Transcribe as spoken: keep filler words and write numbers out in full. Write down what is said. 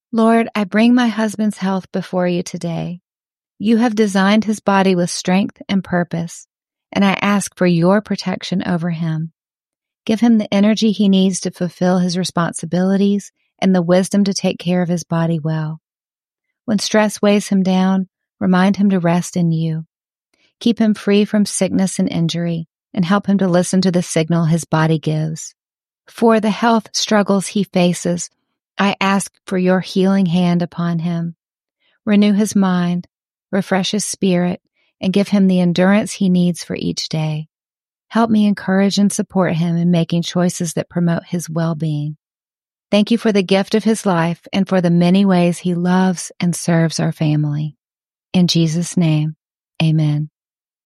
Lord, I bring my husband's health before you today. You have designed his body with strength and purpose, and I ask for your protection over him. Give him the energy he needs to fulfill his responsibilities and the wisdom to take care of his body well. When stress weighs him down, remind him to rest in you. Keep him free from sickness and injury, and help him to listen to the signal his body gives. For the health struggles he faces, I ask for your healing hand upon him. Renew his mind, refresh his spirit, and give him the endurance he needs for each day. Help me encourage and support him in making choices that promote his well-being. Thank you for the gift of his life and for the many ways he loves and serves our family. In Jesus' name, amen.